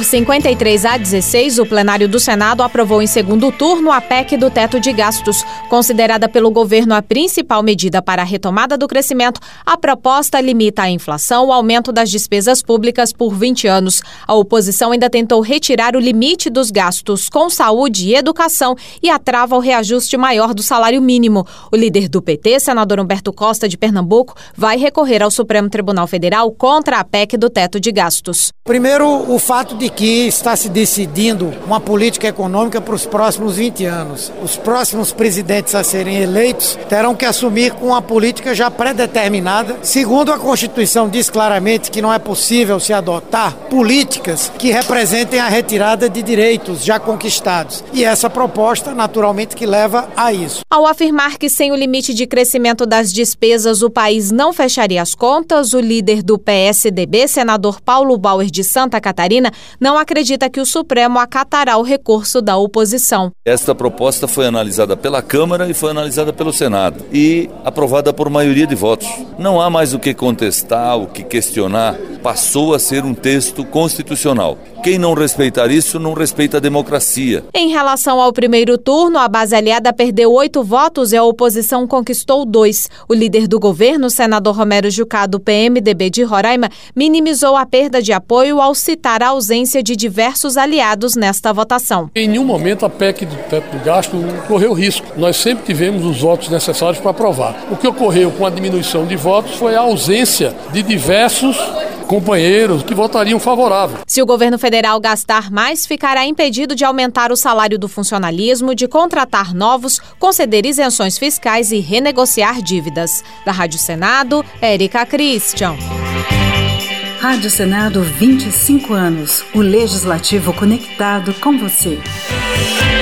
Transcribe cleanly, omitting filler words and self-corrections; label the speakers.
Speaker 1: Por 53-16, o plenário do Senado aprovou em segundo turno a PEC do teto de gastos. Considerada pelo governo a principal medida para a retomada do crescimento, a proposta limita a inflação, o aumento das despesas públicas por 20 anos. A oposição ainda tentou retirar o limite dos gastos com saúde e educação e atrava o reajuste maior do salário mínimo. O líder do PT, senador Humberto Costa, de Pernambuco, vai recorrer ao Supremo Tribunal Federal contra a PEC do teto de gastos.
Speaker 2: Primeiro, o fato de que está se decidindo uma política econômica para os próximos 20 anos. Os próximos presidentes a serem eleitos terão que assumir com uma política já pré-determinada. Segundo, a Constituição diz claramente que não é possível se adotar políticas que representem a retirada de direitos já conquistados. E essa proposta, naturalmente, que leva a isso.
Speaker 1: Ao afirmar que sem o limite de crescimento das despesas o país não fecharia as contas, o líder do PSDB, senador Paulo Bauer de Santa Catarina, não acredita que o Supremo acatará o recurso da oposição.
Speaker 3: Esta proposta foi analisada pela Câmara e foi analisada pelo Senado e aprovada por maioria de votos. Não há mais o que contestar, o que questionar. Passou a ser um texto constitucional. Quem não respeitar isso não respeita a democracia.
Speaker 1: Em relação ao primeiro turno, a base aliada perdeu 8 votos e a oposição conquistou 2. O líder do governo, senador Romero Jucá, do PMDB de Roraima, minimizou a perda de apoio ao citar a ausência de diversos aliados nesta votação.
Speaker 4: Em nenhum momento a PEC do teto de gasto correu risco. Nós sempre tivemos os votos necessários para aprovar. O que ocorreu com a diminuição de votos foi a ausência de diversos companheiros que votariam favorável.
Speaker 1: Se o governo federal gastar mais, ficará impedido de aumentar o salário do funcionalismo, de contratar novos, conceder isenções fiscais e renegociar dívidas. Da Rádio Senado, Érica Christian.
Speaker 5: Rádio Senado, 25 anos. O Legislativo conectado com você.